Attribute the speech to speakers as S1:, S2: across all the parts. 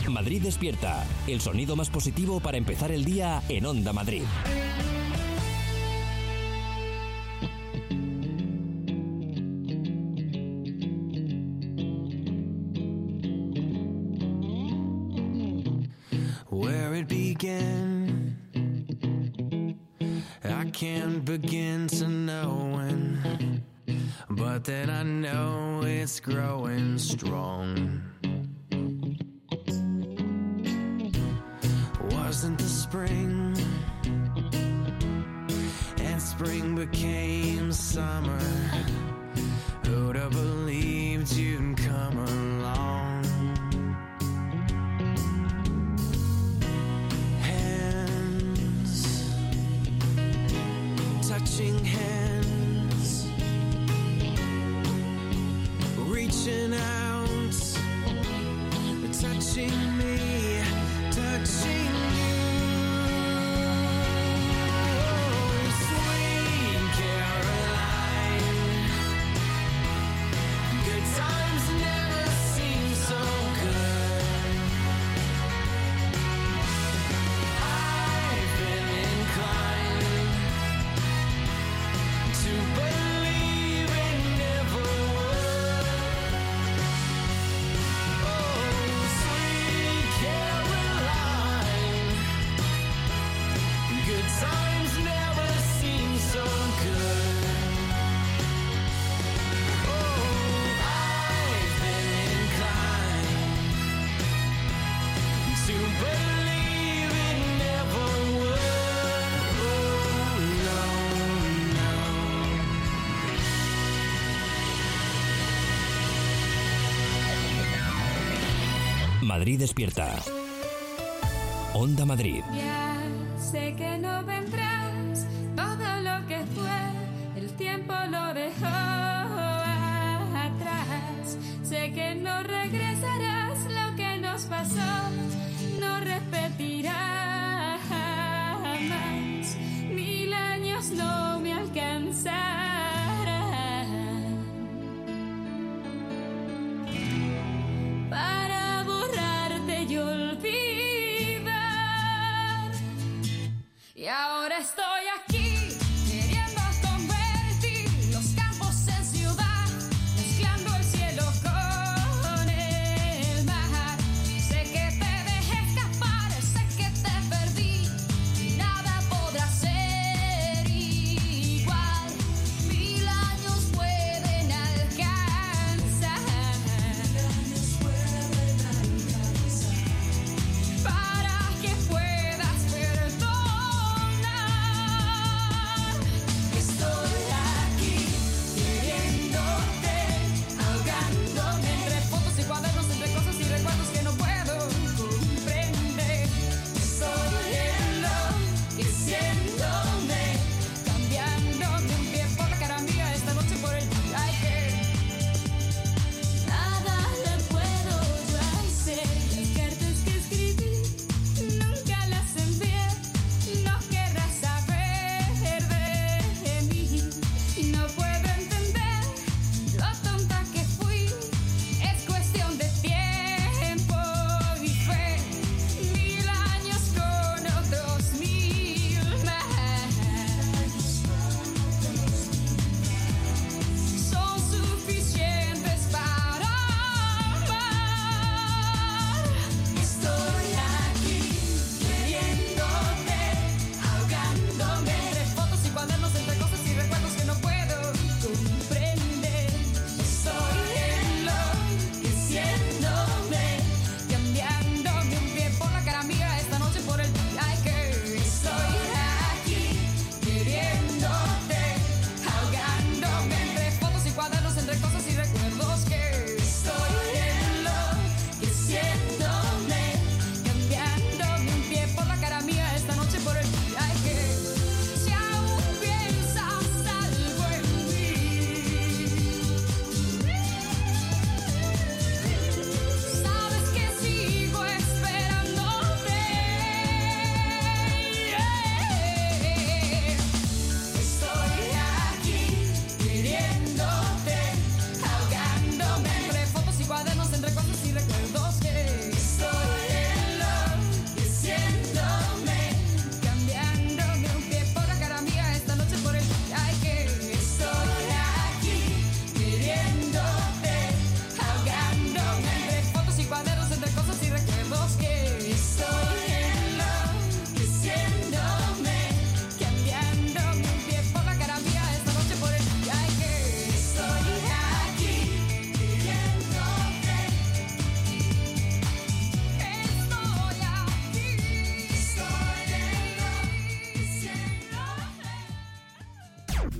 S1: Madrid despierta, el sonido más positivo para empezar el día en Onda Madrid.
S2: Where it began, I can't begin to know when, but then I know it's growing strong. Wasn't the spring, and spring became summer. Who'd have believed you'd come along? Hands, touching hands, reaching out, touching me, touching you. Sweet Caroline, good times never seem so good. I've been inclined to believe it never would. Oh, sweet Caroline, good times never seem so good. Oh, I've been inclined to believe it never would. Oh, no, no.
S1: Madrid despierta. Onda Madrid.
S3: Ya sé que no vendrás, todo lo que fue, el tiempo lo dejó atrás. Sé que no regresarás, lo que nos pasó no repetirá jamás. 1000 años no me alcanzarán para borrarte y olvidar. Y ahora estoy aquí, queriendo convertir los campos en ciudad, mezclando el cielo con el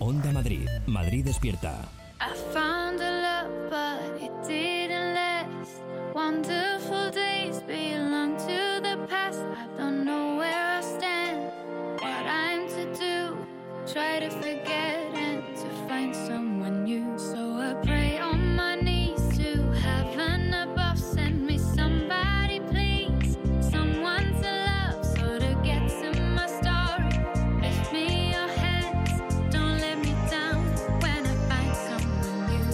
S1: Onda Madrid. Madrid despierta.
S4: I found a love, but it didn't last. Wonderful days belong to the past. I don't know where I stand, what I'm to do. Try to forget and to find someone new. So I pray on my knees to heaven above. Send me somebody, please. Someone to love, so to get to my story. Lift me your hands, don't let me down when I find someone new.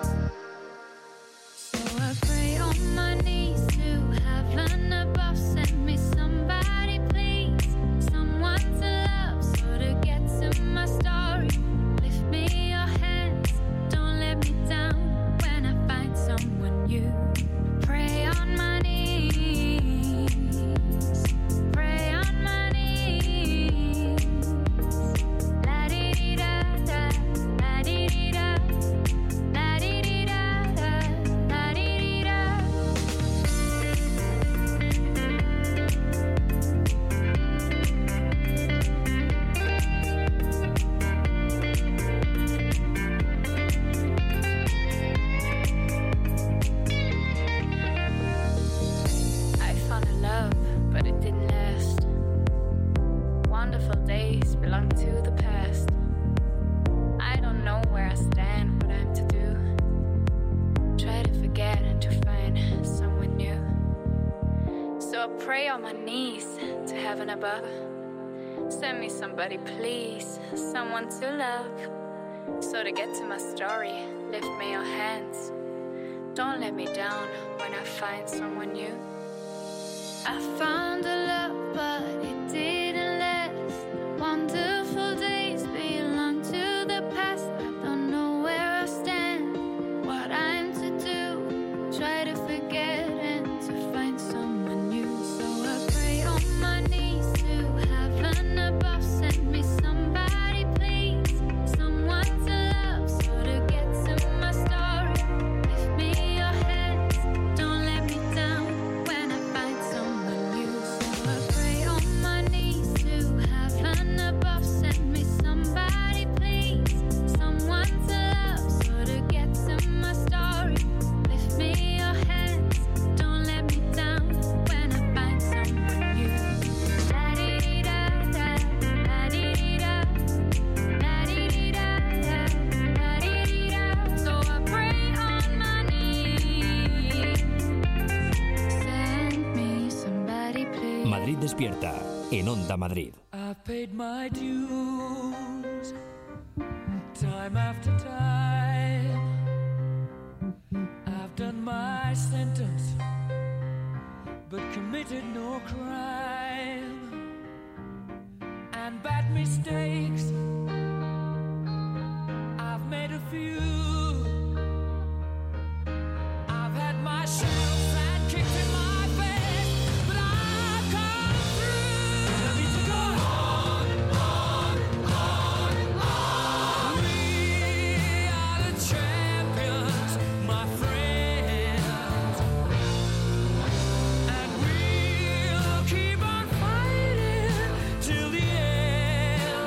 S4: So I pray on my knees to heaven above. Send me somebody, please. Someone to love, so to get to my story. Lift me your hands, don't let me down when I find someone new. Pray on my knees, pray on my knees. La di di da da, la di di da, la di di da da, la di di da. I found a love, but it didn't last. Wonderful days belong to the past. I don't know where I stand, what I'm to do. Try to forget and to find someone new. So I pray on my knees to heaven above. Send me somebody, please, someone to love. So to get to my story, lift me your hands. Don't let me down when I find someone new. I found a love, but it didn't last. Wonderful days belong to the past. I don't know where I stand, what I'm to do. Try to forget and to find someone new. So I pray on my knees to heaven above. Send me somebody, please. Someone to love, so to get to my story. Lift me your hands, don't let me down when I find someone new. So I pray on my knees to heaven above. Send me somebody, please. Someone to love, so to get to my story. Lift me your hands, don't let me down when I find someone new. La di di da da, la di di da, la di di da da, la di di da. So I pray on my knees. Send me somebody, please.
S1: Madrid despierta. En Onda Madrid.
S2: I've paid my dues time after time. I've done my sentence, but committed no crime. And bad mistakes, I've made a few. I've had my share of bad kicks in my face, but I've come through. Tell me to go on. We are the champions, my friends, and we'll keep on fighting till the end.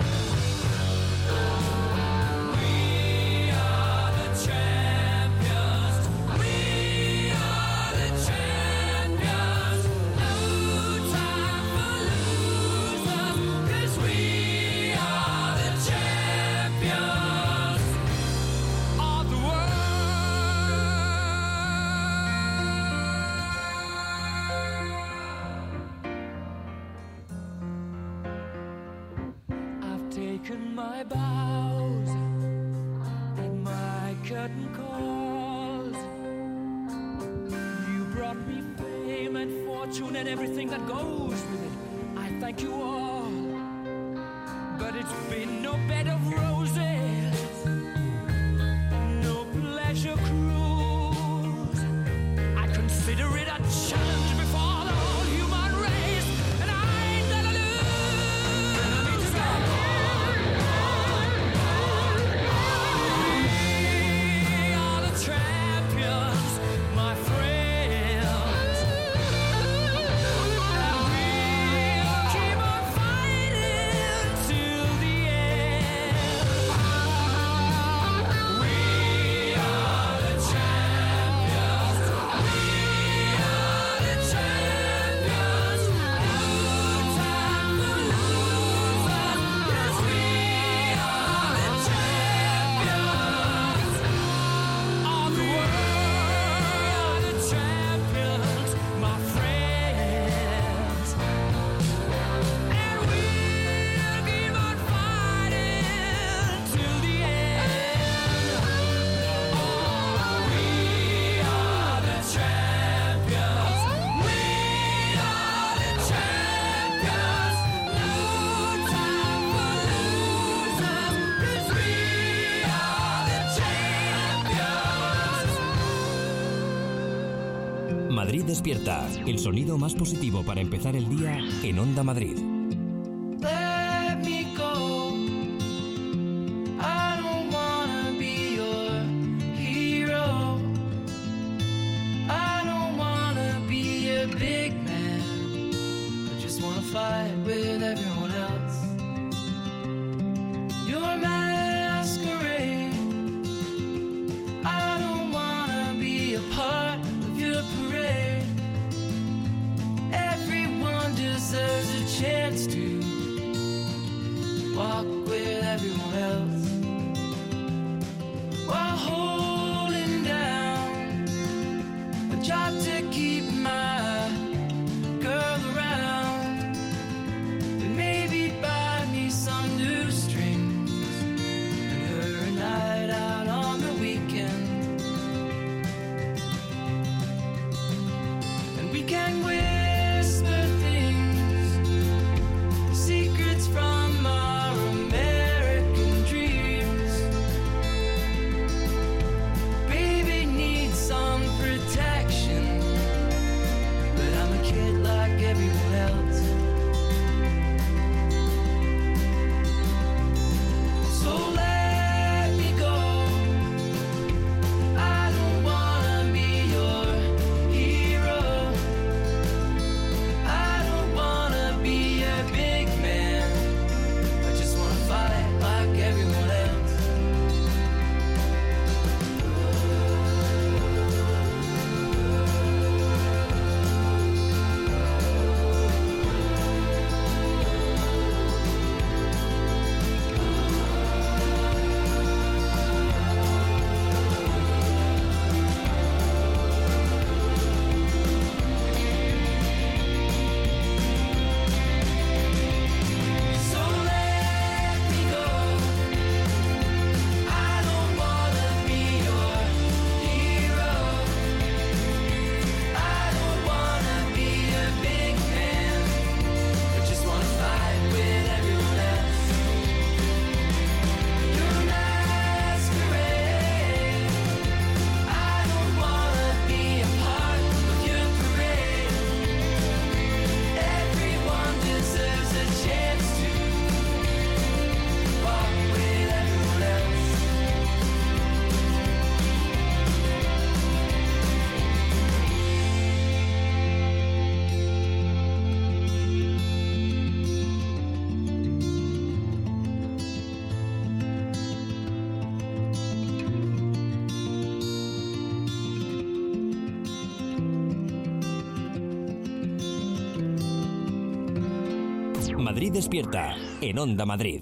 S2: We are the champions. We are the champions. No time for losers, 'cause we are the champions of the world. I've taken my bows and my curtain calls. You brought me fame and fortune and everything that goes with it. I thank you all, but it's been no bed of roses, no pleasure cruise. I consider it a challenge before the whole human race, and I ain't gonna lose. I need to go on. We are the champions, my friends, and we'll keep on fighting till the end.
S1: Madrid despierta. El sonido más positivo para empezar el día en Onda Madrid.
S2: Let me go. I don't wanna be your hero. I don't wanna be a big man. I just wanna fight with everyone else. Your masquerade. I don't wanna be a part of your parade. Everyone deserves a chance to walk with everyone else while holding down a job to keep my girl around and maybe buy me some new strings and her a night out on the weekend, and we can whisper things, secrets from our American dreams. Baby needs some protection, but I'm a kid like everyone else. So let me go. I don't wanna be your hero. I don't wanna be a big man. I just wanna fight like everyone else. So let me go. I don't wanna be your hero. I don't wanna be a big man. I just wanna fight with everyone else. Your masquerade. I don't wanna be a part of your parade. Everyone deserves a chance to walk with everyone else.
S1: Madrid despierta en Onda Madrid.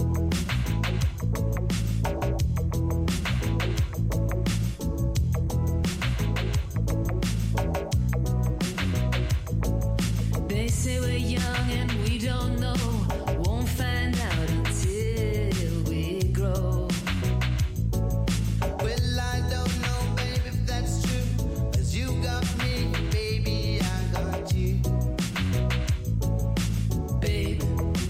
S5: They say we're young and we don't know. Won't find out until we grow.
S6: Well, I don't know, babe, if that's true. 'Cause you got me, baby, I got you.
S5: Babe,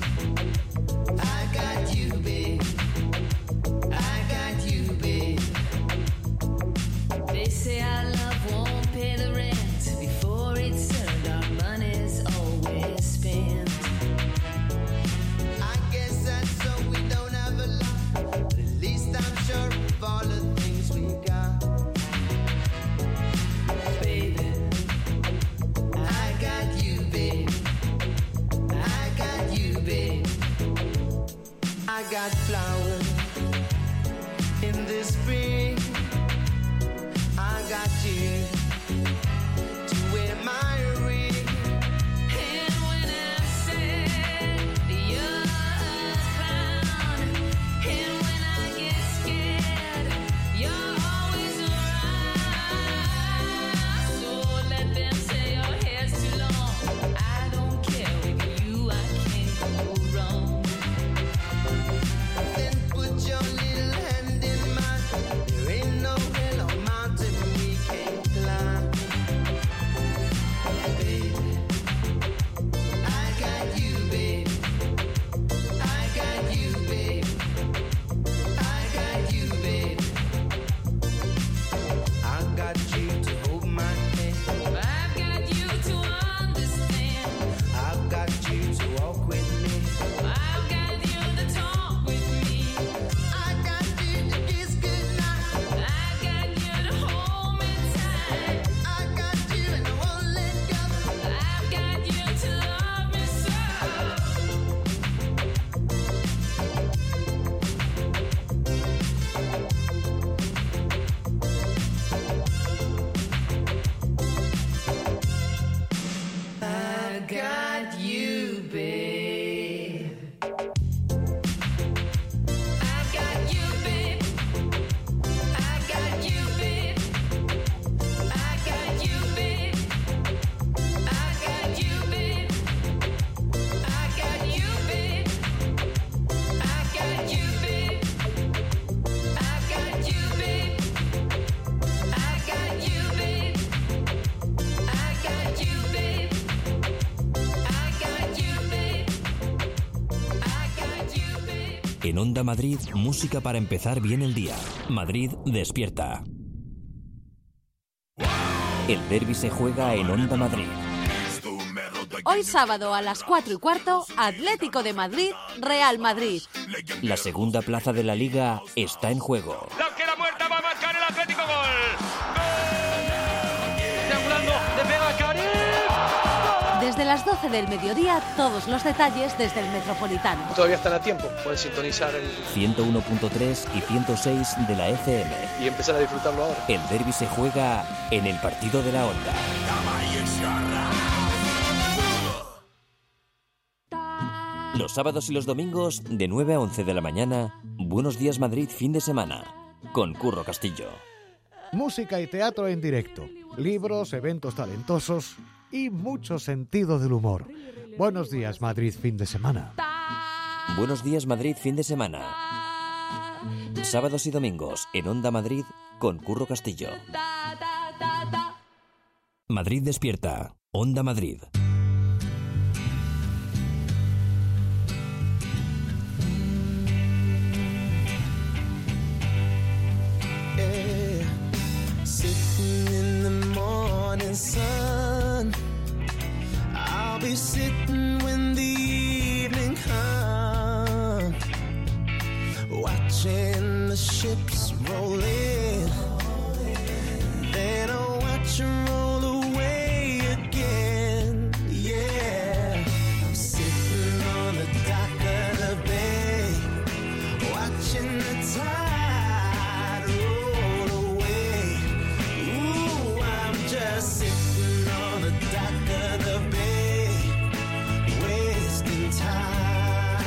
S6: I got you, babe. I got you, babe.
S5: they say our love won't pay the rent. Before it's earned, our money's always spent.
S6: I guess that's so we don't have a lot. But at least I'm sure of all the things we got.
S5: Baby,
S6: I got you, babe. I got you, babe. I got flowers in the spring. I got you to wear my ring.
S5: and when I'm sad, you're around. And when I get scared, you're always around. So let them say your hair's too long. I don't care, with you I can't go wrong.
S6: Then put your little hand in mine.
S5: I got you, babe. I got you, babe. I got you, babe. I got you, babe. I got you, babe. I got you, babe. I got you, babe. I got you, babe. I got you, babe. I got you, babe. I got you, babe. I got you, babe.
S1: En Onda Madrid, música para empezar bien el día. Madrid despierta. El derbi se juega en Onda Madrid.
S7: Hoy sábado a las 4:15, Atlético de Madrid, Real Madrid.
S1: La segunda plaza de la Liga está en juego.
S8: La que la muerta va a marcar el Atlético. ¡Gol! Triangulando, le pega a Karim.
S7: Desde las 12 del mediodía, todos los detalles desde el Metropolitano.
S9: Todavía están a tiempo, pueden sintonizar
S1: 101.3 y 106 de la FM.
S9: y empezar a disfrutarlo ahora.
S1: El derbi se juega en el partido de la Onda. Los sábados y los domingos, de 9 a 11 de la mañana, Buenos Días Madrid fin de semana, con Curro Castillo.
S10: Música y teatro en directo, libros, eventos talentosos y mucho sentido del humor. Buenos Días Madrid fin de semana.
S1: Buenos Días Madrid fin de semana. Sábados y domingos en Onda Madrid con Curro Castillo. Madrid despierta. Onda Madrid.
S6: Sitting in the morning sun, I'll be sitting when the evening comes, watching the ships roll in, then I'll watch them roll away again. Yeah, I'm sitting on the dock of the bay, watching the tide roll away. Ooh, I'm just sitting on the dock of the bay, wasting time.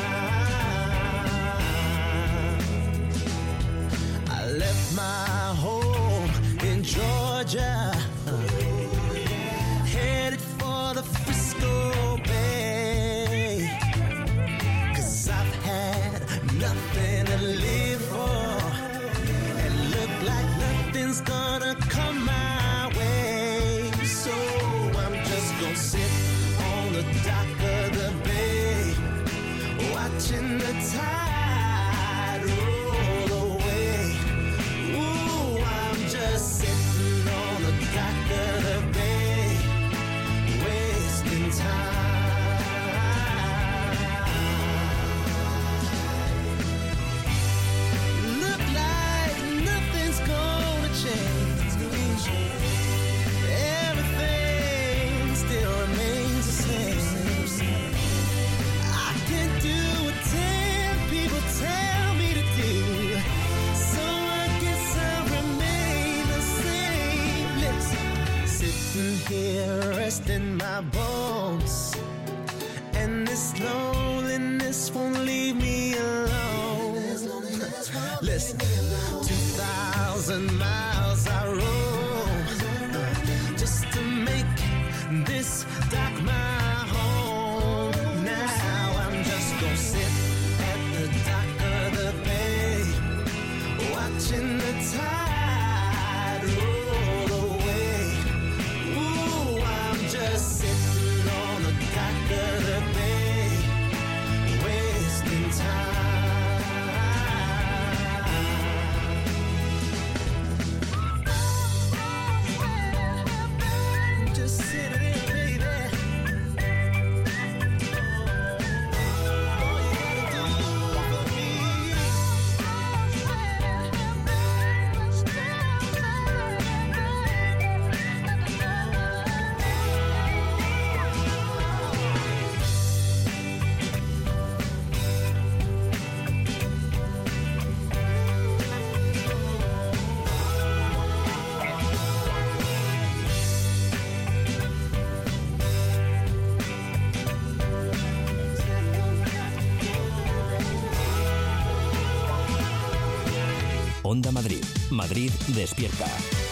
S6: I left my home in Georgia, headed for the Frisco Bay, 'cause I've had nothing to live for, and look like nothing's gonna come my way. So I'm just gonna sit on the dock of the bay, watching the tide roll away. Ooh, I'm just sitting on the dock of the bay, wasting time. Look like nothing's gonna change. Everything still remains the same. I can do what 10 people tell me to do, so I guess I'll remain the same. Listen, sitting here resting my bones, and this loneliness won't leave me alone. Listen, 2,000 miles I rode just to make this dock my home. Now I'm just gonna sit at the dock of the bay, watching the tide roll away. Ooh, I'm just sitting on the dock of the bay, wasting time.
S1: Onda Madrid. Madrid despierta.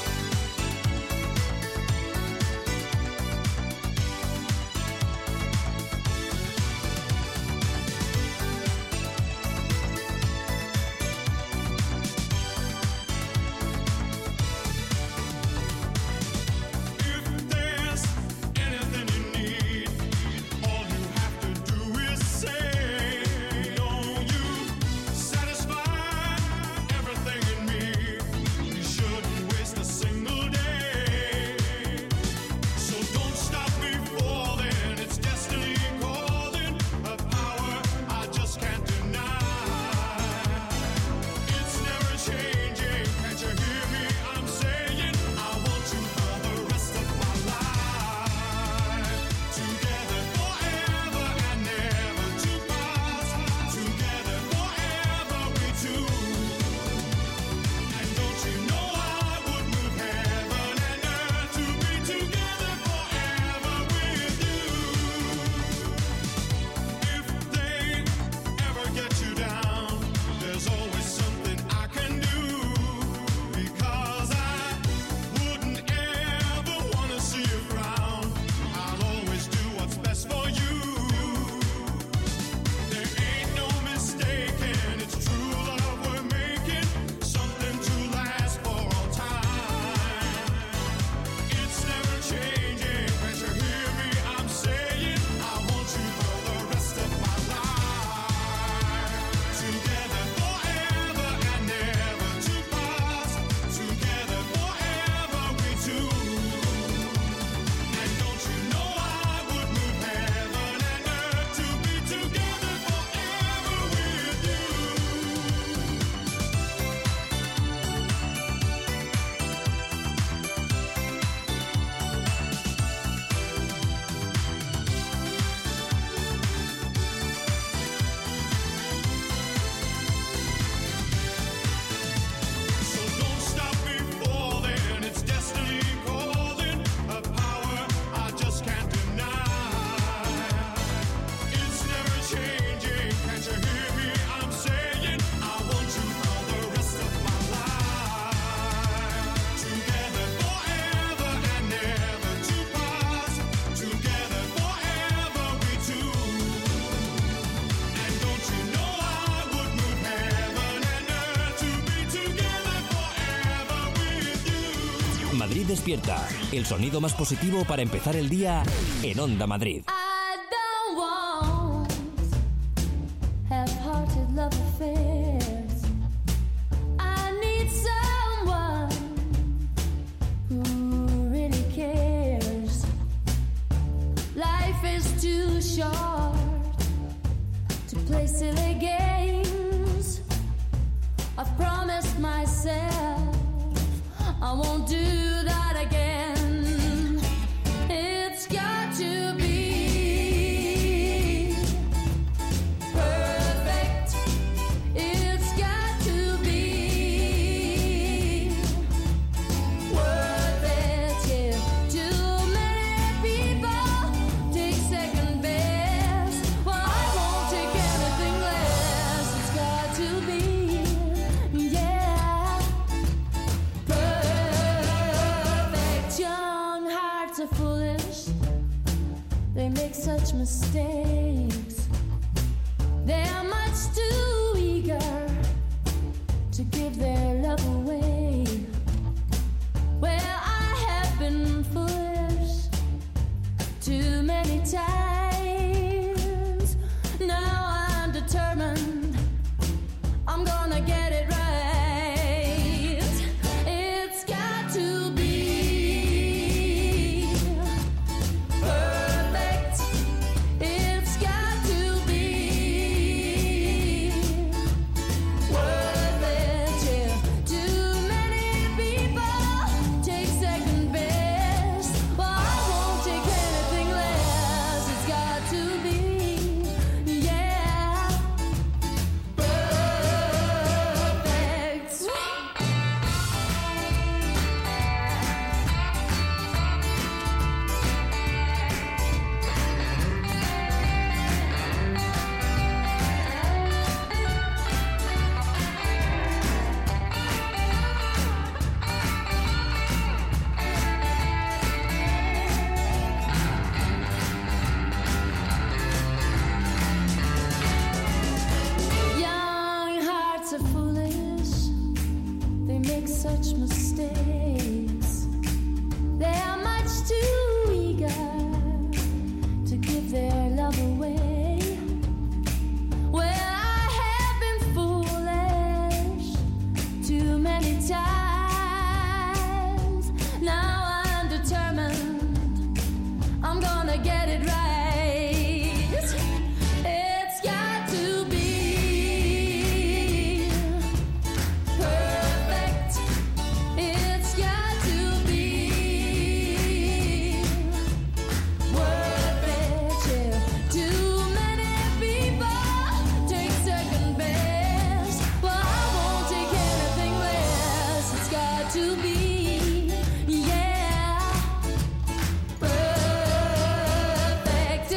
S1: Madrid despierta. El sonido más positivo para empezar el día en Onda Madrid.
S5: I won't do that again. It's got to be perfect. It's got to be worth it. Yeah. Too many people take second best. Well, I won't take anything less. It's got to be, yeah. Are foolish, they make such mistakes. They are much too eager to give their love away. Well, I have been foolish too many times. Now I'm determined, I'm gonna get it right. It's got to be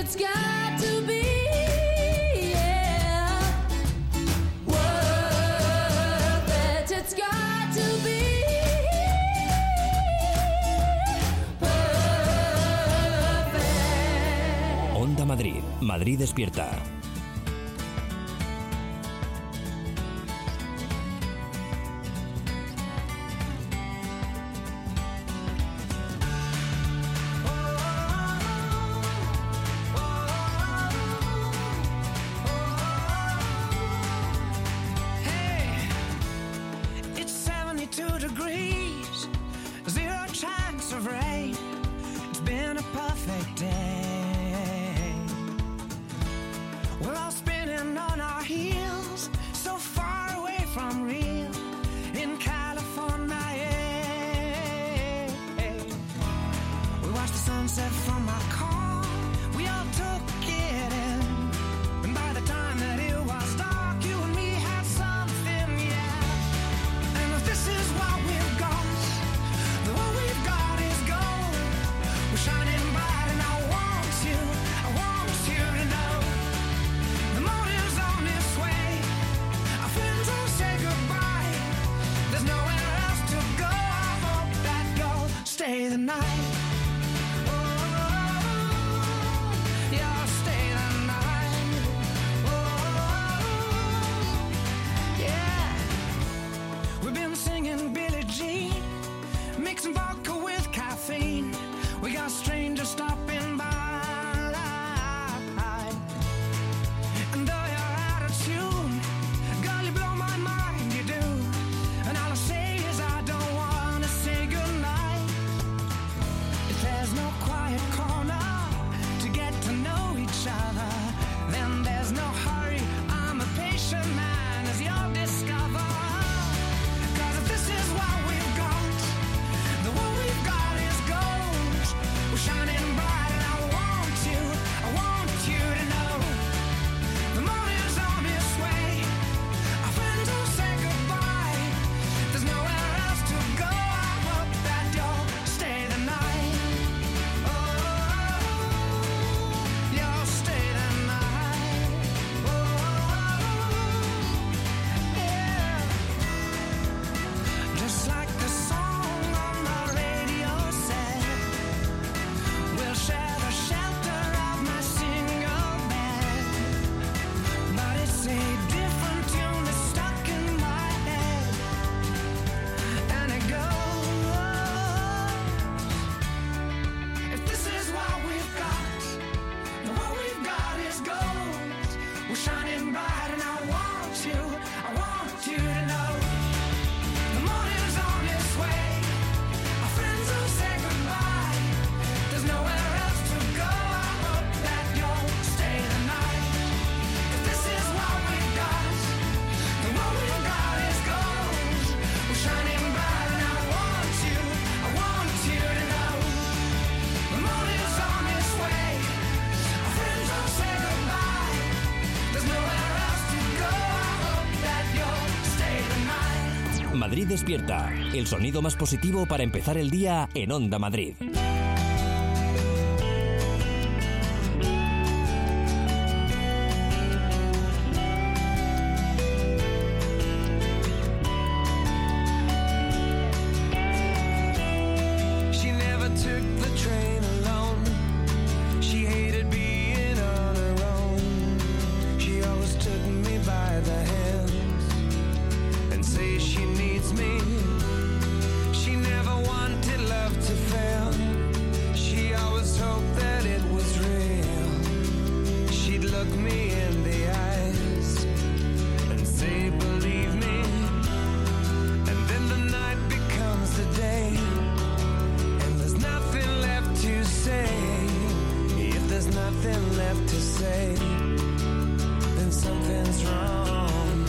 S5: it's got to be. Yeah. Worth it, it's got to be. Perfect.
S1: Onda Madrid. Madrid despierta.
S6: It's 72 degrees, 0 chance of rain. It's been a perfect day. We're all spinning on our heels, so far away from real in California. We watched the sunset from our car, we all took it in. And by the time that it was dark, you and me had something, yeah. And if this is what we've got, then what we've got is gold. We're shining bright and I want you to know. The morning's on its way, our friends will say goodbye. There's nowhere else to go, I hope that you'll stay the night. You'll stay the night. Yeah. We've been singing Billie Jean, mixing vodka with caffeine. We got strangers stopping by. And though you're out of tune, girl, you blow my mind, you do. And all I say is I don't wanna say goodnight. If there's no quiet corner to get to know each other, then there's no hurry. I'm a patient man, as you'll discover. 'Cause if this is what we've got, then what we've got is gold. We're shining bright and I want you to know. The morning's on its way, our friends will say goodbye. There's nowhere else to go, I hope that you'll stay the night. Oh, you'll stay the night. Oh, yeah. Just like the song on the radio said, we'll share the shelter of my single bed. But it's a different tune that's stuck in my head. And it goes, if this is what we've got, then what we've got is gold. We're shining bright and I want you to know. The morning's on its way, our friends will say goodbye. There's nowhere else to go, I hope that you'll stay the night. If this is what we've got, then what we've got is gold. We're shining bright and I want you to know. The morning's on its way, our friends will say goodbye. There's nowhere else to go, I hope that you'll stay the night.
S1: Madrid despierta. El sonido más positivo para empezar el día en Onda Madrid.
S6: She never took the train alone. She hated being on her own. She always took me by the hands and say she needs me. She never wanted love to fail. She always hoped that it was real. She'd look me in the eyes and say, believe me. And then the night becomes the day, and there's nothing left to say. If there's nothing left to say, then something's wrong.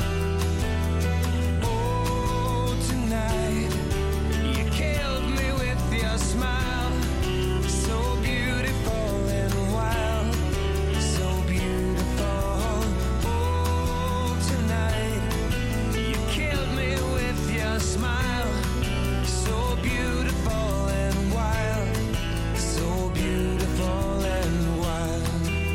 S6: Oh, tonight you killed me with your smile, so beautiful and wild, so beautiful. Oh, tonight you killed me with your smile, so beautiful and wild, so beautiful and wild.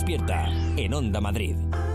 S1: Despierta en Onda Madrid.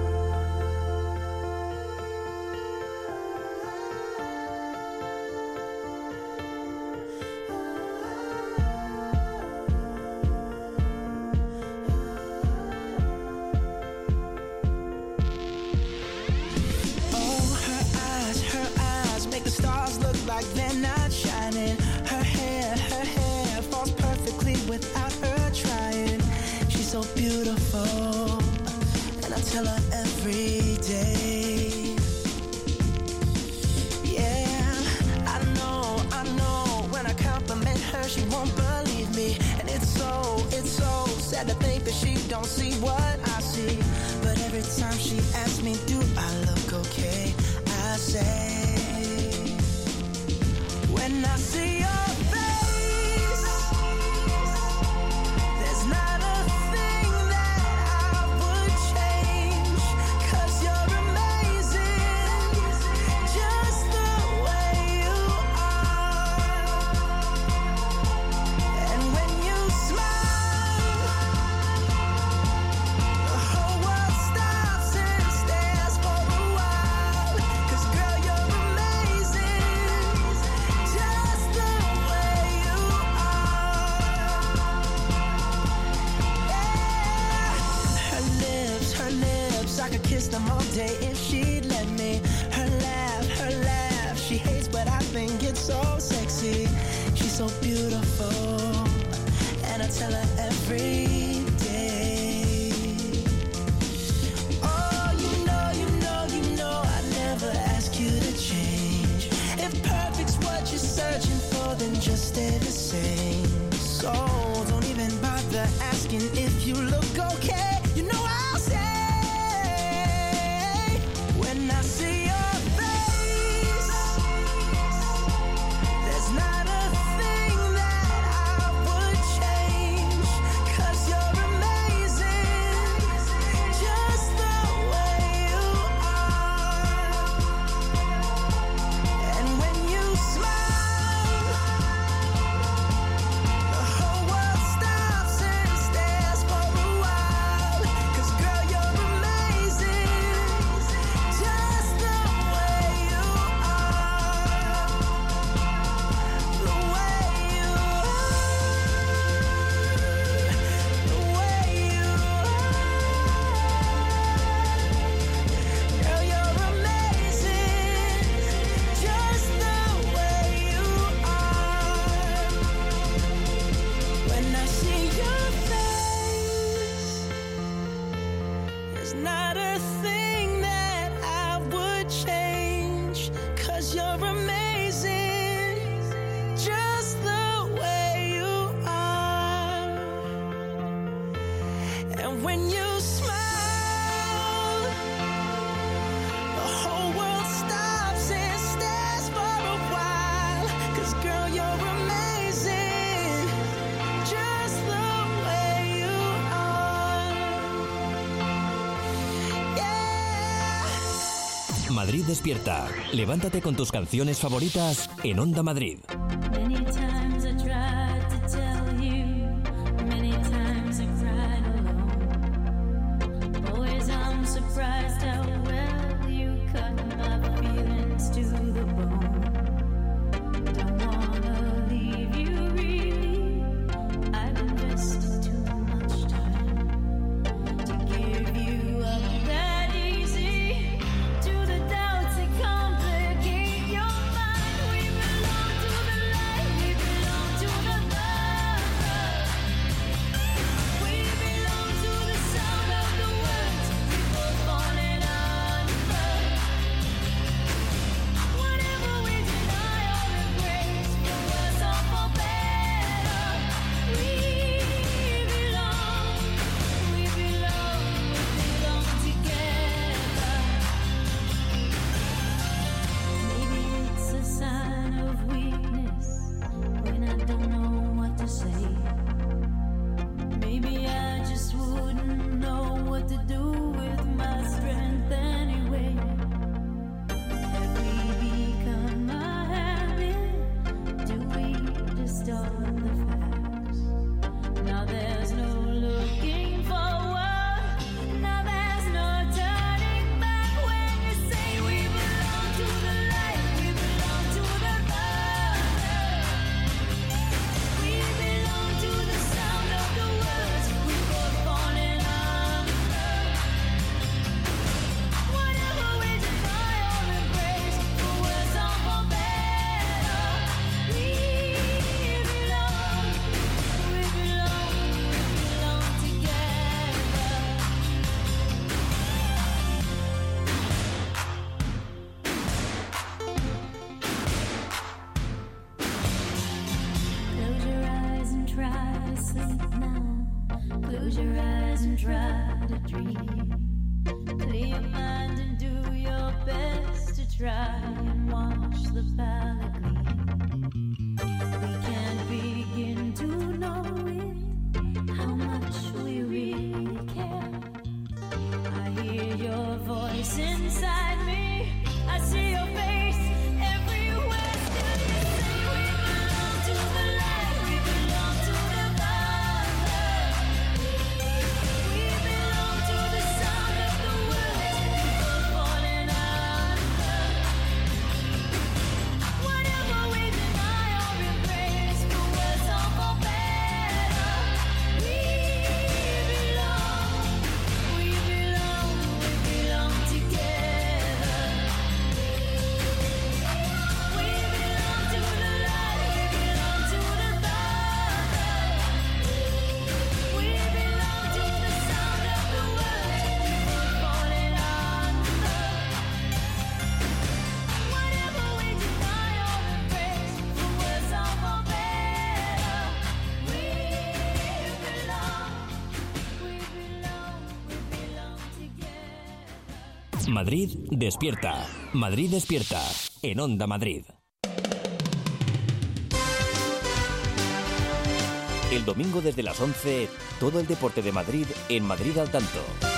S1: Madrid Despierta. Levántate con tus canciones favoritas en Onda Madrid.
S5: To the doubts that complicate your mind, we belong to the light. by and watch the valley gleam. We can't begin to know it, how much we really care. I hear your voice inside me, I see your face everywhere. Still you say we belong to the light, we belong to the Father. We belong to the sound of the words people falling under. Whatever we deny or embrace, for worse or for better, we belong together. We belong to the light, we belong to the Father. We belong to the sound of the words people falling under. Whatever we deny or embrace, for worse or for better, we belong together.
S1: Madrid despierta. Madrid despierta. En Onda Madrid. El domingo desde las 11, todo el deporte de Madrid en Madrid al tanto.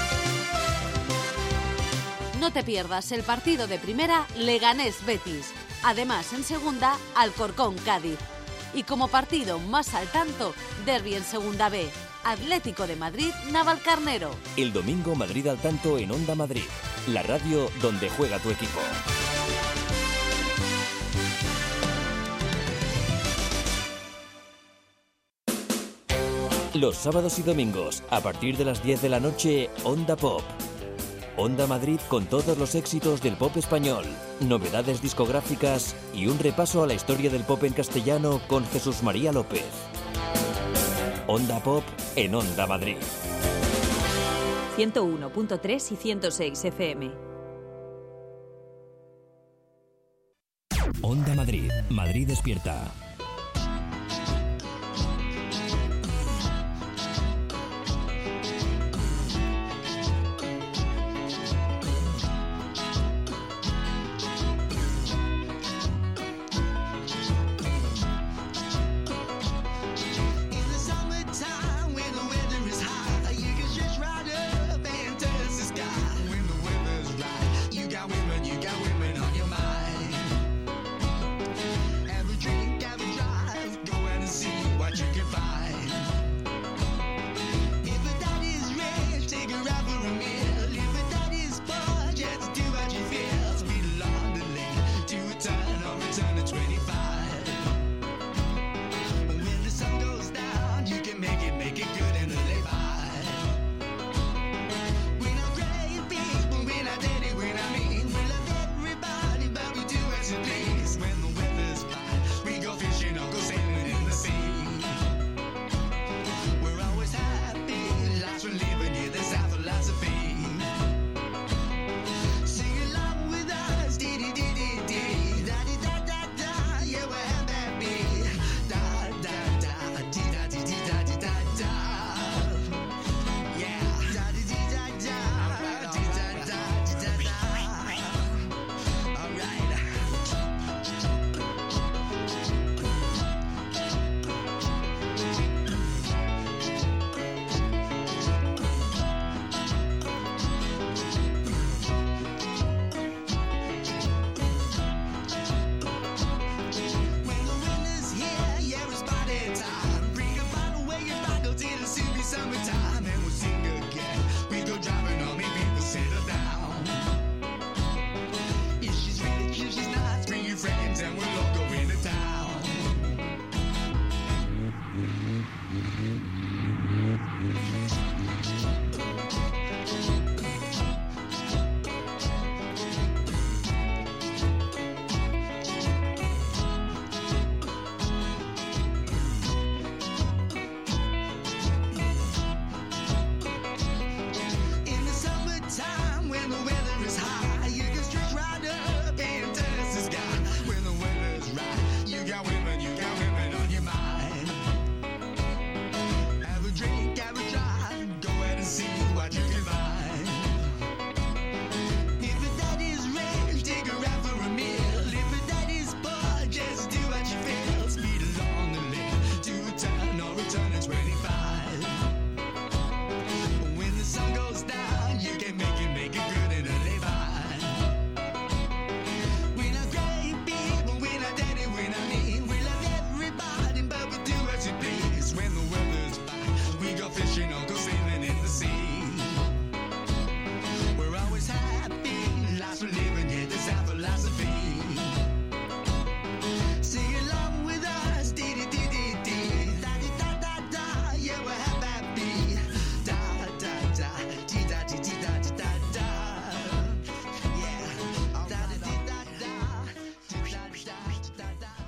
S7: No te pierdas el partido de primera Leganés-Betis. Además, en segunda, Alcorcón-Cádiz. Y como partido más al tanto, derbi en segunda B, Atlético de Madrid-Navalcarnero.
S1: El domingo Madrid al tanto en Onda Madrid. La radio donde juega tu equipo. Los sábados y domingos, a partir de las 10 de la noche, Onda Pop. Onda Madrid con todos los éxitos del pop español, novedades discográficas y un repaso a la historia del pop en castellano con Jesús María López. Onda Pop en Onda Madrid.
S11: 101.3 y 106 FM.
S1: Onda Madrid. Madrid despierta.
S6: You got women on your mind. Every drink, every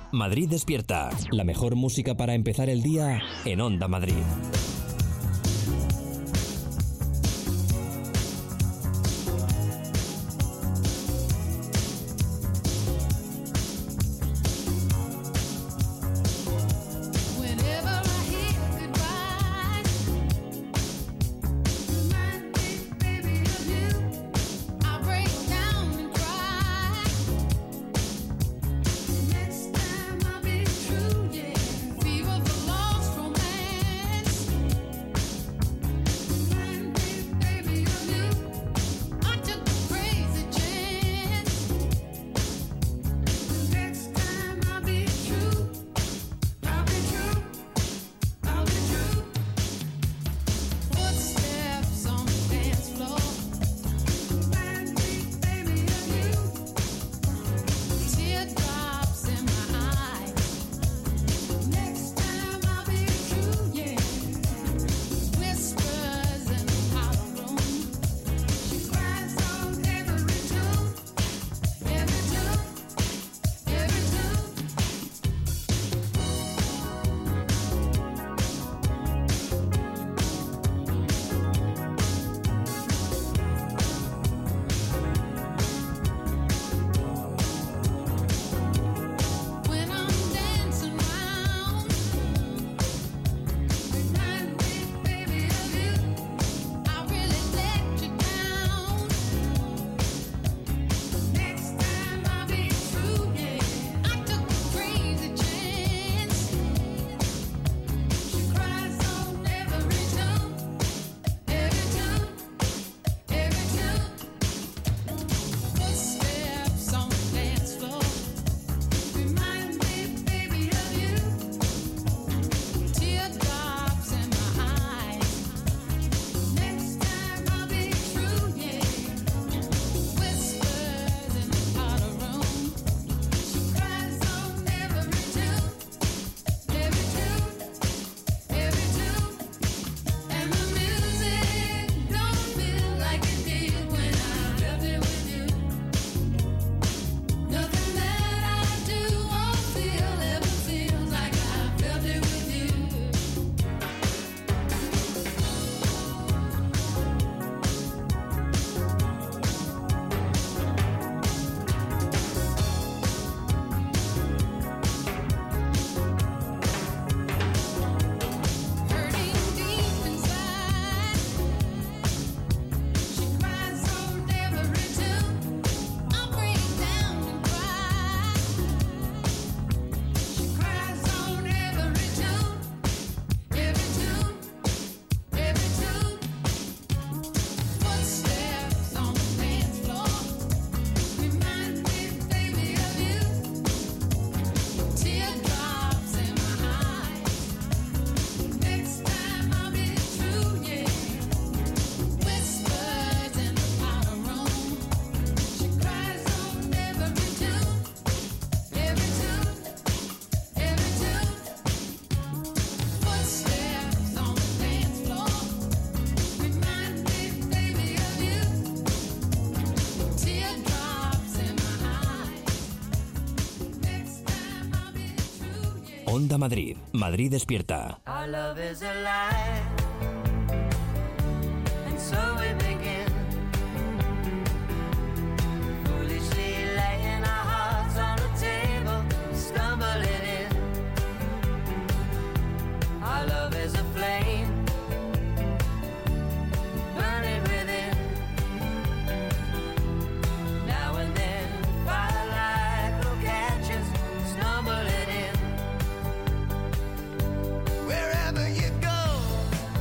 S1: Madrid despierta. La mejor música para empezar el día en Onda Madrid. Onda Madrid. Madrid despierta.
S6: Our love is a lie, and so we begin. Foolishly laying our hearts on the table, stumbling in. Our love is a flame, burning within. Now and then, firelight will catch us, stumbling in. Wherever you go,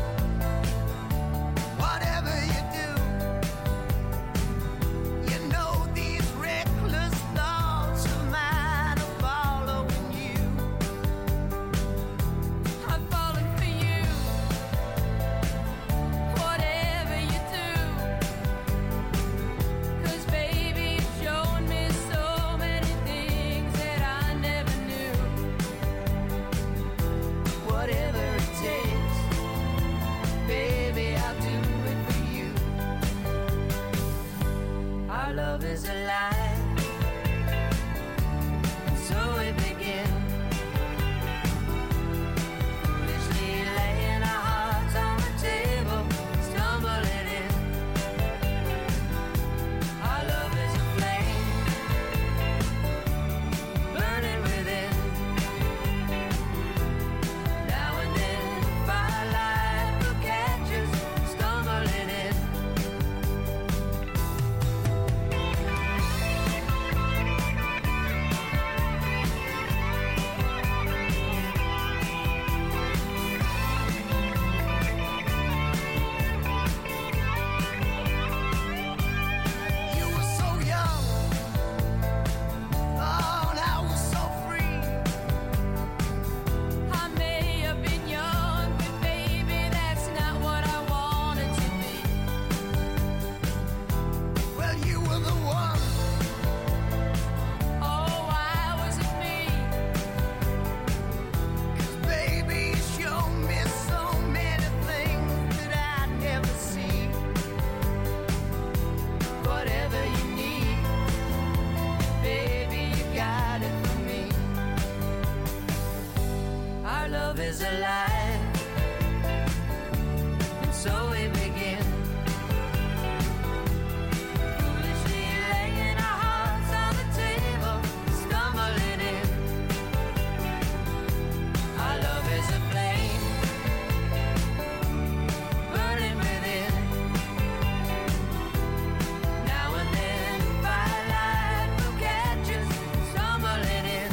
S12: is alive, and so we begin. Foolishly laying our hearts on the table, stumbling in. Our love is a flame, burning within. Now and then, firelight will catch us, stumbling in.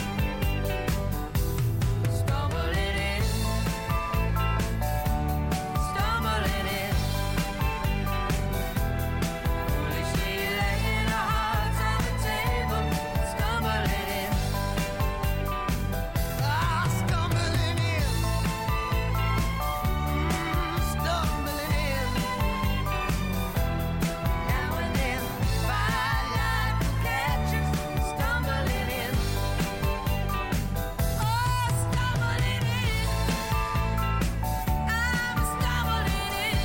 S12: Stumbling in. Stumbling in. Foolishly laying our hearts on the table, stumbling in. Ah, stumbling in. Stumbling in. Now and then, firelight will catch us, stumbling in. Oh, stumbling in. I'm stumbling in.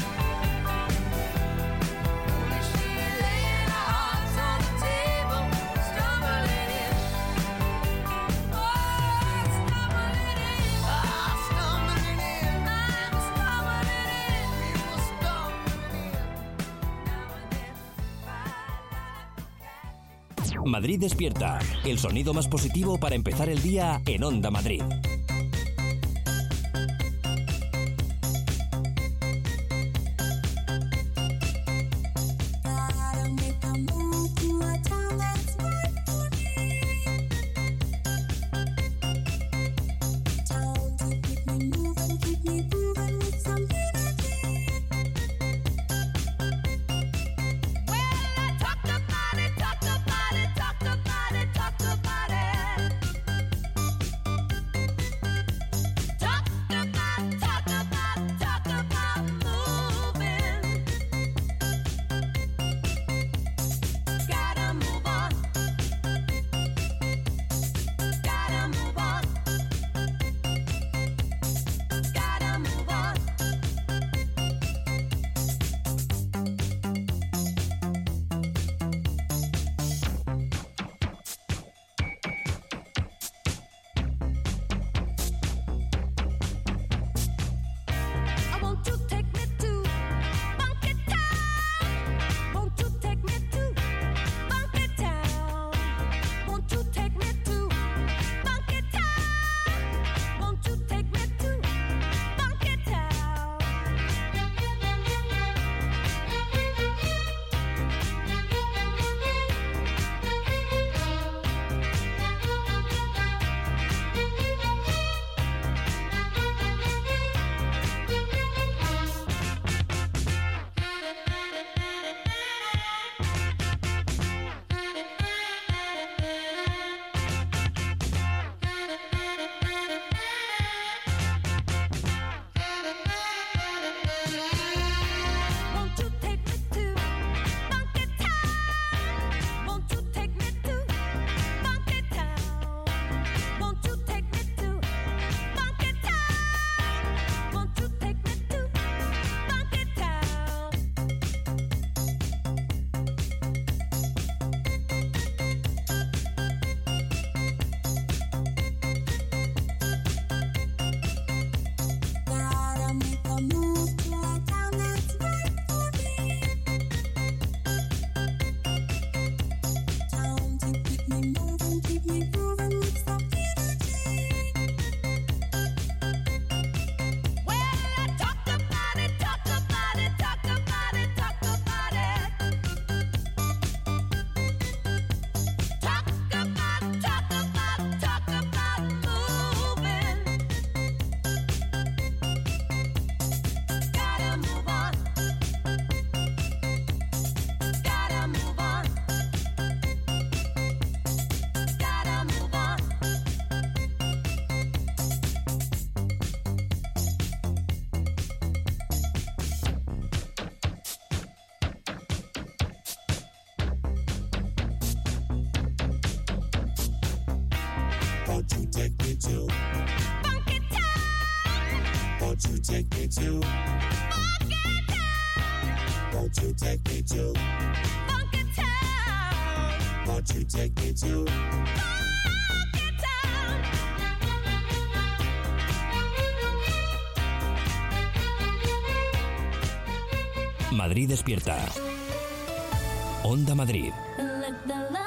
S12: Foolishly laying our hearts on the table, stumbling in. Oh, stumbling in. Ah, stumbling in. I'm stumbling in. We will stumbling in. Now and then,
S1: Madrid despierta, el sonido más positivo para empezar el día en Onda Madrid.
S12: gotta move on. Gotta move on. Gotta move on. I want you to take me to Funky Town. Won't you take me to Funky Town? Won't you take me to Funky Town? Won't you take me to Funky Town? Won't you take me to Funky Town? Won't you take me to Funky Town? Won't you take me to Funky Town? Won't you take me to Funky Town? Gotta make a move to a town that's right for me. Town to keep me moving, keep me grooving with some energy. Well, I talk about it, talk about it, talk about it, talk about it. Talk about moving. Gotta move on. Gotta move on. Gotta move on.
S6: Won't you take me to?
S12: Funky Town.
S6: Won't you take me to?
S12: Funky Town.
S6: Won't you take me to?
S12: Funky Town.
S6: Won't you take me to?
S12: Funky Town.
S1: Madrid despierta. Onda Madrid.
S5: Let the light